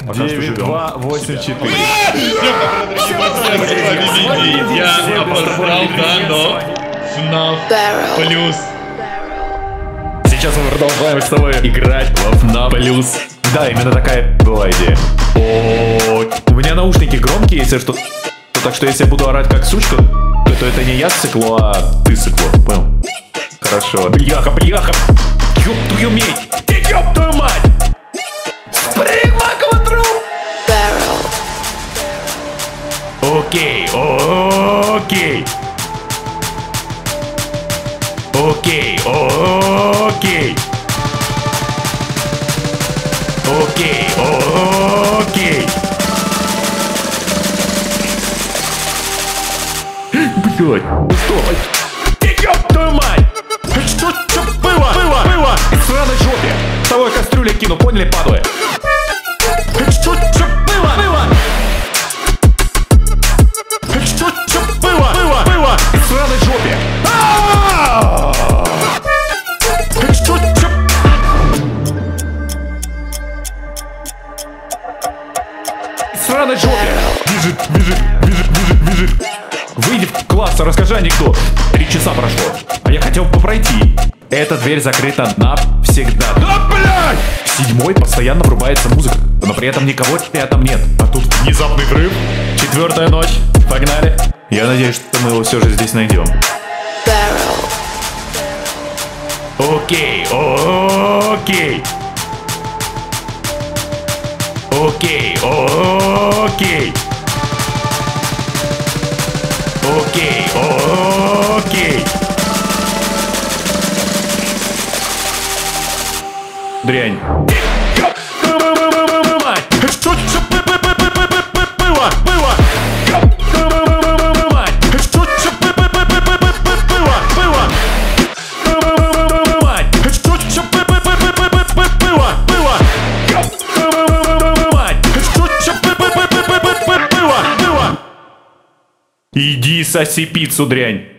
Пока что живем. 9-2-8-4. Я опоздал, да, но FNAF плюс. Сейчас мы продолжаем с тобой играть в FNAF плюс. Да, именно такая была идея. О, у меня наушники громкие, если что. Так что если я буду орать как сучка, то это не я сыкло, а ты сыкло. Понял? Хорошо. Бляха, бляха. Ёб твою медь. Ёб твою мать. Спригма квадру. Окей, окей. Окей, окей. Окей, окей. Блядь, стой. Ёб твою мать. Что было? Было. В сраной жопе. С тобой кастрюля кину, поняли, падлы? Что было? Что было? В сраной жопе. В сраной жопе. Бежит. Выйди в класс, расскажи анекдот. 3 часа прошло, а я хотел бы пройти. Эта дверь закрыта навсегда. Да, блядь! В 7-й постоянно врубается музыка, но при этом никого там нет. А тут внезапный взрыв. 4-я ночь. Погнали. Я надеюсь, что мы его все же здесь найдем. Окей. Окей. Окей. Окей. Дрянь. Что было? Иди соси пиццу, дрянь.